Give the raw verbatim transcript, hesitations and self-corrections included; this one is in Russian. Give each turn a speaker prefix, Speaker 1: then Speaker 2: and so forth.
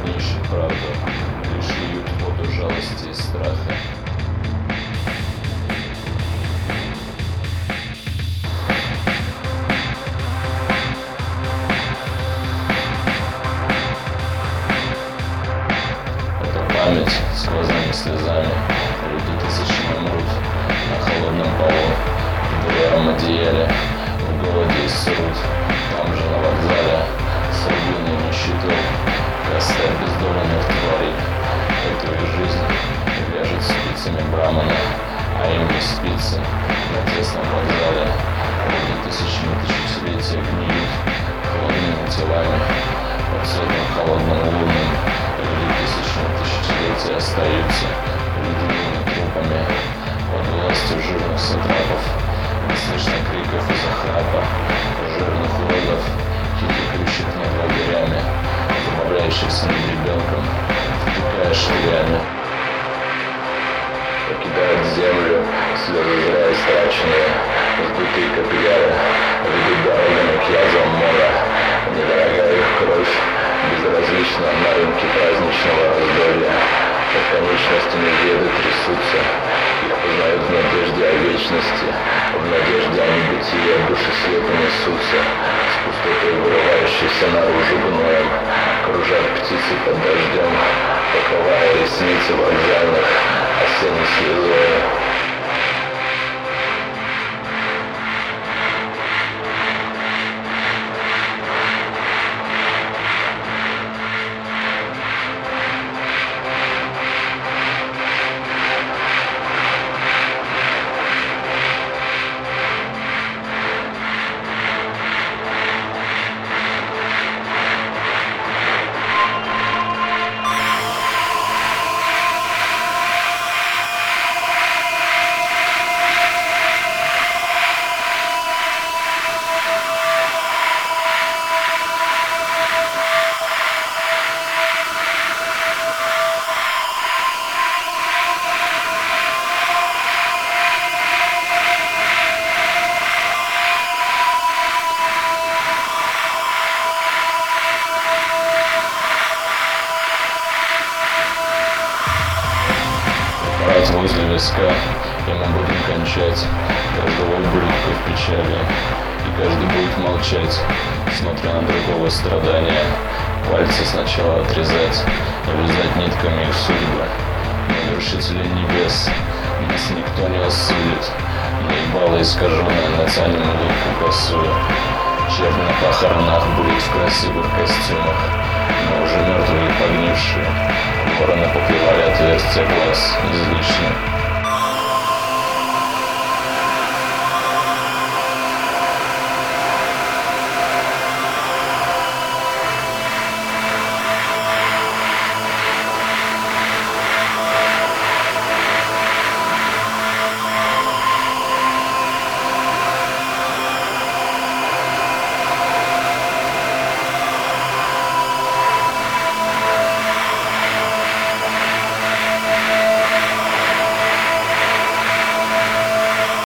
Speaker 1: не ищут правду, лишь льют воду жалости и страха. Это память с глазами слезами, люди тысячами мрут на холодном полу, в дырявом одеяле, в голоде и срут. Там же на вокзале с рубиной нищетой костря бездоленных тварей. Эту их жизнь вяжет спицами брамана, а им не спится на тесном вокзале. Люди тысячами тысячелетия гниют холодными телами под светом холодным лунным. Люди тысячами тысячелетия остаются ледяными трупами под властью жирных сатрапов. Не слышно криков из-за храпа жирных уродов, хихикающих над лагерями, забавляющихся над ребенком, втыкая швырями. Покидают землю слезы зря истраченные, сдутые капилляры ведут дорогами к язвам мора. Недорогая их кровь безразлична на рынке праздничного раздолья. Под конечностями веды трясутся, их познают в надежде о вечности, в надежде о небытии от души света несутся, с пустотой вырывающейся наружу гноем, кружат птицы под дождем, покрывая ресницы вокзальных осенней слезой. Раз возле виска, и мы будем кончать. Каждого будет в печали, и каждый будет молчать, смотря на другого страдания. Пальцы сначала отрезать и вязать нитками их судьбы. Но вершители небес нас никто не осудит. Наебало искаженное натянем улыбку косую. Чернь на похоронах будет в красивых костюмах, но уже мертвые и погнившие. Вороны попивали отверстия глаз излишне.